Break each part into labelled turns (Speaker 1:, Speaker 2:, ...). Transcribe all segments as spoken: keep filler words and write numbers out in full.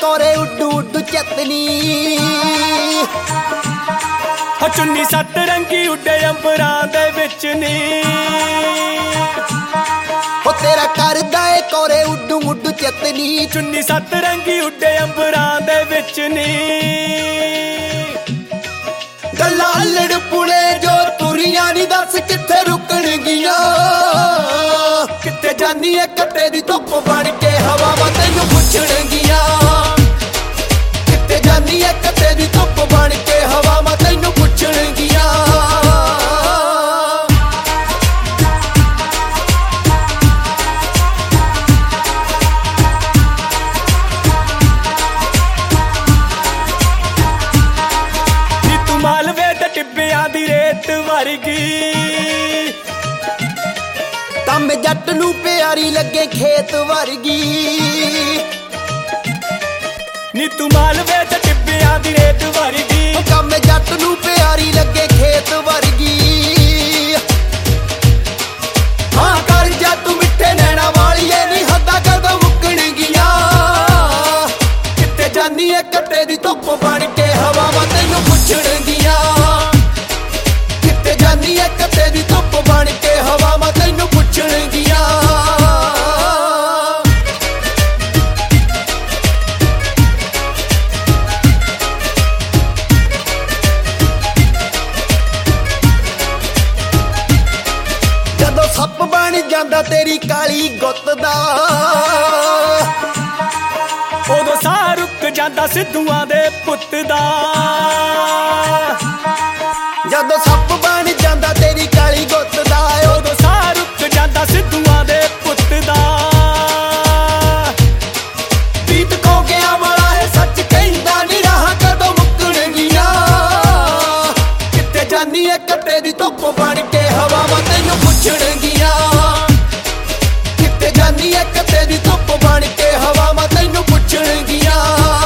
Speaker 1: ਕੋਰੇ ਉੱਡੂ ਉੱਡੂ ਚਤਨੀ
Speaker 2: ਹੋ ਚੁੰਨੀ ਸੱਤ ਰੰਗੀ ਉੱਡੇ ਅੰਬਰਾਂ ਦੇ ਵਿੱਚ ਨੀ
Speaker 1: ਹੋ ਤੇਰਾ ਕਰਦਾ ਏ ਕੋਰੇ ਉੱਡੂ ਉੱਡੂ ਚਤਨੀ
Speaker 2: ਚੁੰਨੀ ਸੱਤ ਰੰਗੀ ਉੱਡੇ ਅੰਬਰਾਂ ਦੇ ਵਿੱਚ ਨੀ
Speaker 1: ਗੱਲਾਂ ਹੱਲੜ ਪੁਣੇ ਜੋ ਤੁਰੀਆਂ ਨੀ ਦੱਸ ਕਿੱਥੇ ਰੁਕਣਗੀਆਂ ਕਿੱਥੇ ਜਾਨੀ ਏ ਕੱਟੇ ਦੀ ਧੁੱਪ ਬਣ ਕੇ ਹਵਾਵਾਂ ਤੈਨੂੰ ਪੁੱਛਣਗੀਆਂ ਕਿੱਥੇ ਜਾਨੀ ਏ ਕੱਟੇ ਦੀ ਧੁੱਪ ਬਣ ਕੇ ਹਵਾਵਾਂ ਤੈਨੂੰ ਪੁੱਛਣਗੀਆਂ
Speaker 2: ਨੀ ਤੂੰ ਮਾਲਵੇ ਦੇ ਟਿੱਬਿਆਂ ਦੀ ਰੇਤ ਵਰਗੀ
Speaker 1: ਕੰਮ ਜੱਟ ਨੂੰ ਪਿਆਰੀ ਲੱਗੇ ਖੇਤ ਵਰਗੀ
Speaker 2: ਨੀ ਤੂੰ ਮਾਲਵੇ ਤੇ ਟਿੱਬਿਆਂ ਦੀ ਰੇਤ ਵਰਗੀ
Speaker 1: ਕੰਮ ਜੱਟ ਨੂੰ ਪਿਆਰੀ ਲੱਗੇ ਖੇਤ ਵਰਗੀ ਹਾਂ ਕਰ ਜਾ ਤੂੰ ਮਿੱਠੇ ਨੈਣਾ ਵਾਲੀਏ ਨੀ ਹੱਦਾਂ ਕਦੋਂ ਮੁੱਕਣਗੀਆਂ ਕਿੱਥੇ ਜਾਨੀ ਏ ਕੱਟੇ ਦੀ ਧੁੱਪ ਬਣ ਕੇ ਹਵਾਵਾਂ ਤੈਨੂੰ ਪੁੱਛਣਗੀਆਂ ਕਿੱਥੇ ਜਾਨੀ ਏ ਕੱਟੇ ਦੀ ਧੁੱਪ ਬਣ ਕੇ ਹਵਾਵਾਂ ਤੈਨੂੰ ਪੁੱਛਣਗੀਆਂ ਸੱਪ ਬਣ ਜਾਂਦਾ ਤੇਰੀ ਕਾਲੀ ਗੁੱਤ ਦਾ
Speaker 2: ਉਦੋਂ ਸਾਹ ਰੁਕ ਜਾਂਦਾ ਸਿੱਧੂਆਂ ਦੇ ਪੁੱਤ ਦਾ
Speaker 1: ਜਦੋਂ ਸੱਪ ਬਣ ਜਾਂਦਾ ਤੇਰੀ ਕਾਲੀ ਗੁੱਤ ਦਾ
Speaker 2: ਉਦੋਂ ਸਾਹ ਰੁਕ ਜਾਂਦਾ ਸਿੱਧੂਆਂ ਦੇ ਪੁੱਤ ਦਾ
Speaker 1: ਬੀਤ ਖੋ ਗਿਆ ਵਾਲਾ ਹੈ ਸੱਚ ਕਹਿੰਦਾ ਨੀ ਰਾਹਾਂ ਕਦੋਂ ਮੁੱਕਣਗੀਆਂ ਕਿੱਥੇ ਜਾਨੀ ਏ ਕੱਟੇ ਦੀ ਧੁੱਪ ਬਣ ਕੇ ਹਵਾਵਾਂ ਤੈਨੂੰ ਪੁੱਛਣਗੀਆਂ ਕਿੱਥੇ ਜਾਨੀ ਏ ਕੱਟੇ ਦੀ ਧੁੱਪ ਬਣ ਕੇ ਹਵਾਵਾਂ ਤੈਨੂੰ ਪੁੱਛਣਗੀਆਂ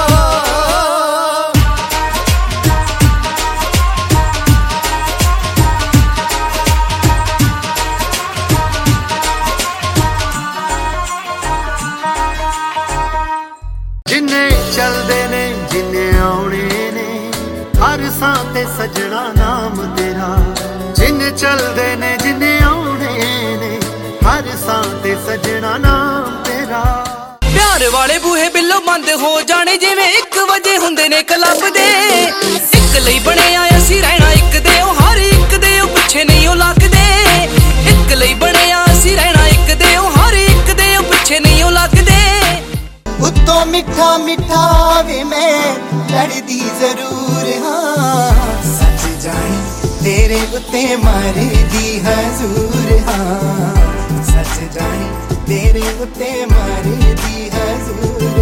Speaker 3: ਜਿੰਨੇ ਚੱਲਦੇ ਨੇ ਜਿੰਨੇ ਆਉਣੇ ਨੇ ਹਰ ਸਾਂ ਤੇ ਸਜਣਾ ਨਾਮ ਤੇਰਾ ਜਿੰਨੇ ਚੱਲਦੇ ਨੇ ਜਿੰਨੇ ਆਉਣੇ ਨੇ ਹਰ ਸਾਂ ਤੇ ਸਜਣਾ ਨਾਮ ਤੇਰਾ
Speaker 4: ਪਿਆਰ ਵਾਲੇ ਬੂਹੇ ਬਿੱਲੋ ਬੰਦ ਹੋ ਜਾਣੇ ਜਿਵੇਂ ਇੱਕ ਵਜੇ ਹੁੰਦੇ ਨੇ ਕਲੱਬ ਦੇ ਇੱਕ ਲਈ ਬਣੇ ਆ ਅਸੀਂ ਰਹਿਣਾ ਇੱਕ ਦੇ ਉਹ ਹਰ ਇੱਕ ਦੇ ਉਹ ਪਿੱਛੇ ਨਹੀਂ ਉਹ ਲੱਗਦੇ ਇੱਕ ਲਈ ਬਣੇ ਆ ਅਸੀਂ ਰਹਿਣਾ ਇੱਕ ਦੇ ਉਹ ਹਰ ਇੱਕ ਦੇ ਉਹ ਪਿੱਛੇ ਨਹੀਂ ਉਹ ਲੱਗਦੇ
Speaker 1: ਉੱਤੋਂ ਮਿੱਠਾ ਮਿੱਠਾ ਵੇ ਮੈਂ ਲੜਦੀ ਜ਼ਰੂਰ ਹਾਂ ਸੱਚ ਜਾਣੀ ਤੇਰੇ ਉੱਤੇ ਮਰਦੀ ਹਜ਼ੂਰ ਹਾਂ ਸੱਚ ਜਾਣੀ ਤੇਰੇ ਉੱਤੇ ਮਰਦੀ ਹਜ਼ੂਰ